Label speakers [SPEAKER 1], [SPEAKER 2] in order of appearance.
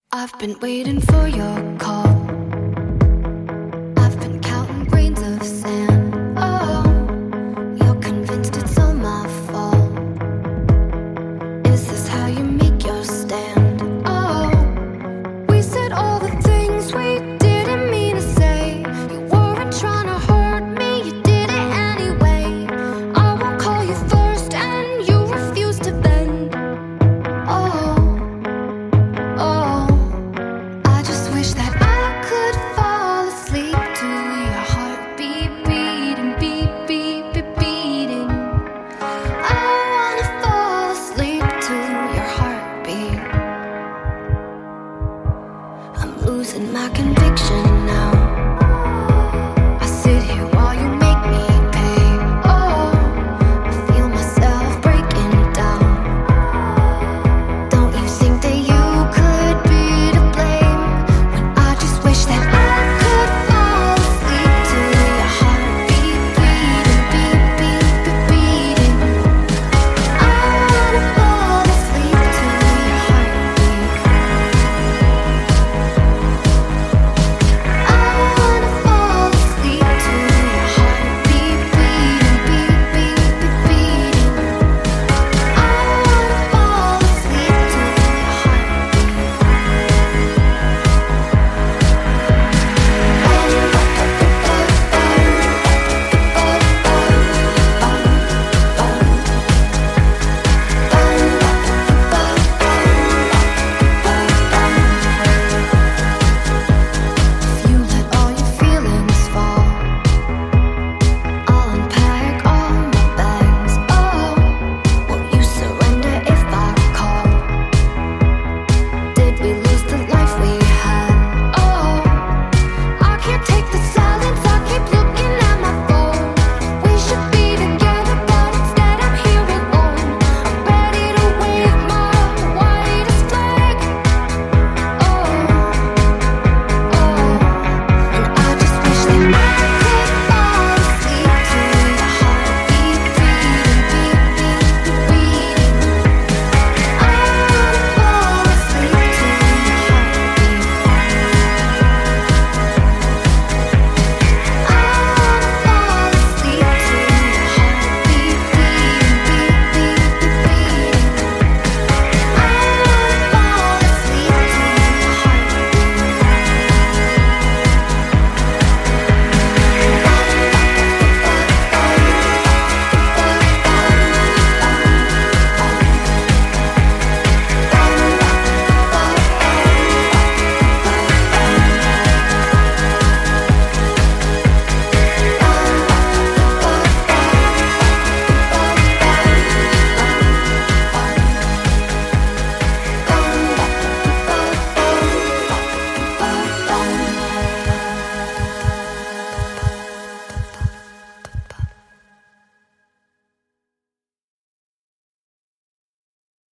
[SPEAKER 1] I've been waiting for your call. I've been counting grains of sand. Oh, you're convinced it's all my fault. Is this how you make your stand? Oh, we said all the things we didn't mean to say. You weren't trying to hurt me, you did it anyway. I won't call you first and you refuse to bend. Oh, oh, I just wish that I could fall asleep to your heartbeat beating, beat, beat, beat, beating. I wanna fall asleep to your heartbeat. I'm losing my conviction now.